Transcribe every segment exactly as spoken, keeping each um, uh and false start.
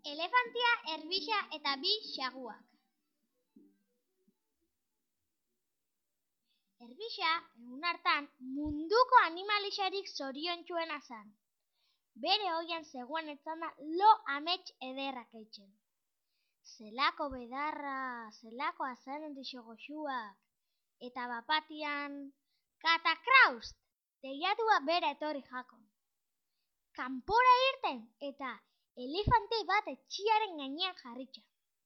Elefantia, erbisa eta bi xaguak. Erbisa, egun hartan, munduko animalisarik zoriontsuena zen. Bere oian zegoen etzanda lo amets ederrak eitzen. Zelako bedarra, zelako azalendixo goxuak, eta bapatian, katakraust, teiatua bera etorri jakon. Kanpora irten eta elefante bat etxiaren gainean jarritxa.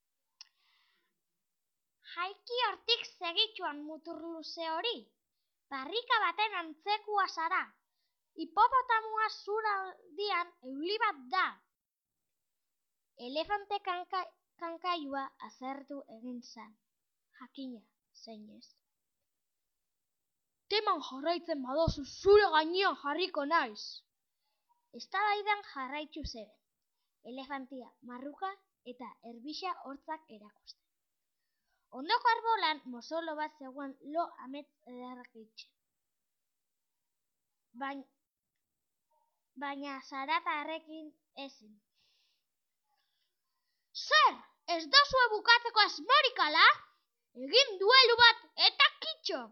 Jaiki hortik segitxuan mutur luze hori, barrika baten antzekua zara, hipopotamua zuraldian euli bat da. Elefante kanka, kankaiua azertu egin zen, jakina zeinez. Teman jarraitzen badozu zure gainean jarriko naiz. Eztabaidan jarraitzu zeben, elefantia, marruka eta erbisa hortzak erakusten. Ondoko arbolan mozolo bat zegoen lo amets ederrak eitzen. Baina, baina zarata harrekin ezin. Zer, ez dozue bukatzeko asmorik ala? Egin duelu bat eta kitxo!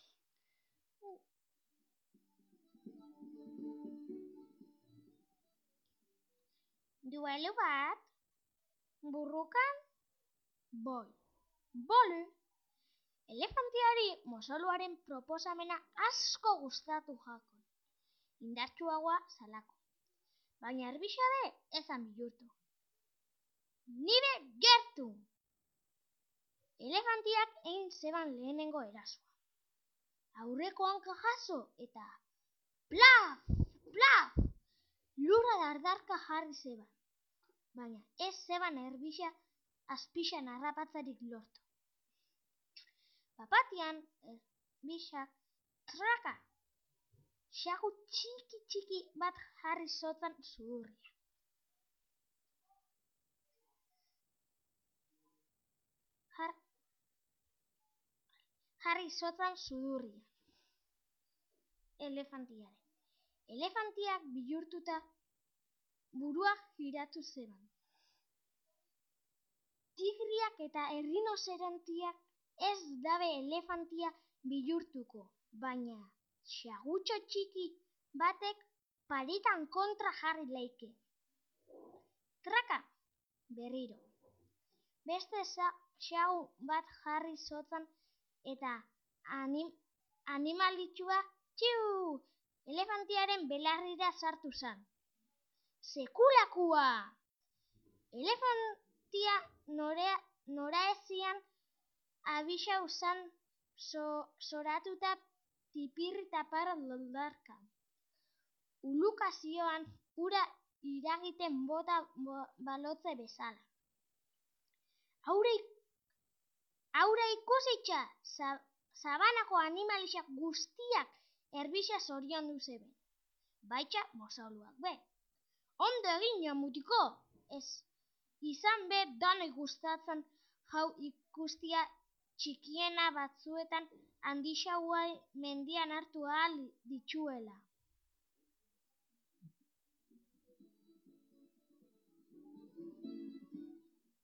Duelu bat, burrukan, boi. Bole, elefantiari mozoloaren proposamena asko gustatu jakon, indartsuagoa zalako, baina erbisa be ezan bihurtu. Nire gertu! Elefantiak egin zeban lehenengo erasoa. Aurreko hanka jaso eta plaf, plaf, lurra dardarka jarri zeban, baina ez zeban erbisa azpixan harrapatzarik lortu. Bapatian, erbisak, traka, xagu txiki txiki bat jarri zotzan sudurria. Har, jarri zotzan sudurria. Elefantiaren. Elefantiak bihurtuta buruak giratu zeban. Tigriak eta errinozerontiak ez dabe elefantia bihurtuko, baina xagutxo txiki batek paritan kontra jarri leike. Traka, berriro. Beste xagu bat jarri zotzan eta anim, animalitxua txiu, elefantiaren belarrira sartu zen. Sekulakua! Elefantia norea, nora ezian abixau zan zoratuta tipirri tapar loldarka. Ulukazioan ura iragiten bota balotze bezala. Aure, aure ikusitxa, zabanako animalisak guztiak erbisa zorion duzeben. Baitxa mozoluak be. Ondo egin mutiko, ez izan be danoi gustatzen jau ikustia txikiena batzuetan handixaua mendian hartu ahal ditxuela.